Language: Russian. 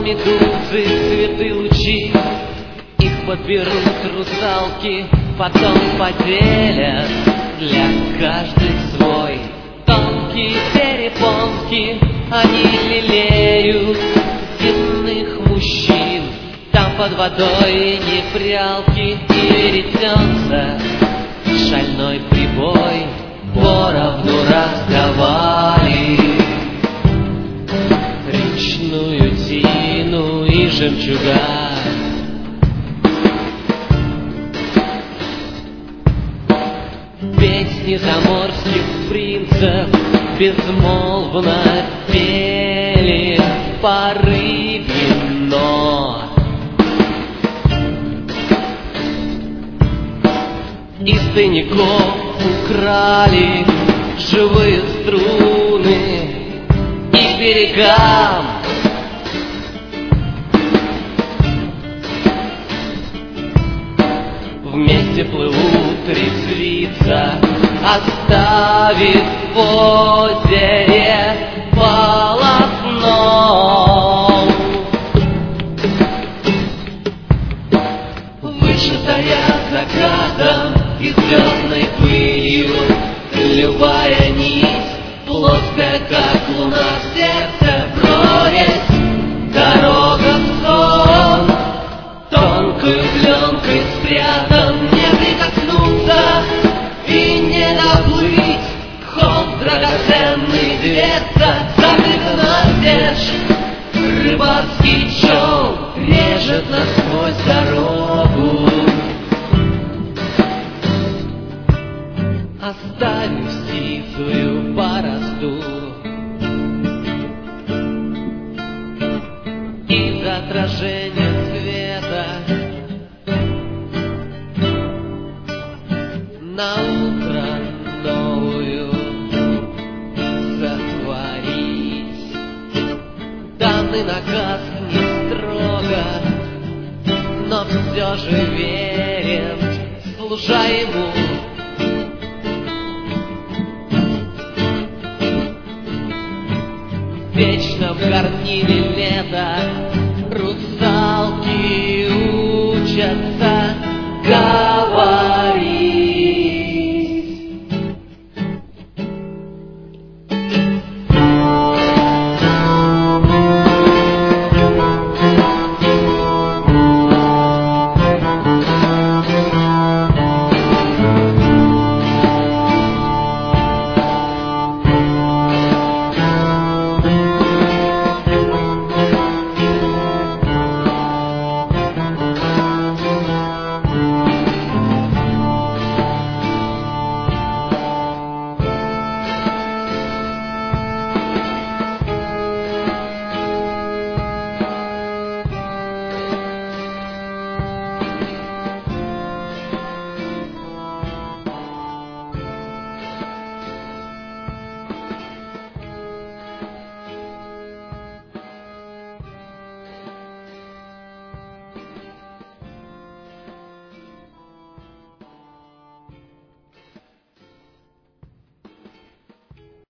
медузы, цветы, лучи. Их подберут русалки, потом поделят для каждой свой. Тонкие перепонки, они лелеют земных мужчин. Там под водой не прялки, и веретенца шальной прибой поровну раздавали речную тину и жемчуга. Песни заморских принцев безмолвно пели по рыбьино. Из тайников украли живые струны и к берегам вместе плывут резвиться, оставив в озере полотно. Вышитая закатом и звездной пылью, любая нить, плоская, как луна, в сердце прорезь, дорога в сон, тонкой пленкой спрятан, не прикоснуться и не доплыть, холм драгоценный дверца, закрыта настежь, рыбацкий чол режет насквозь дорогу. Оставив сизую борозду из отражения света, на утро новую сотворить. Данный наказ не строго, но все же верен, служа ему. Вечно в гарнире лета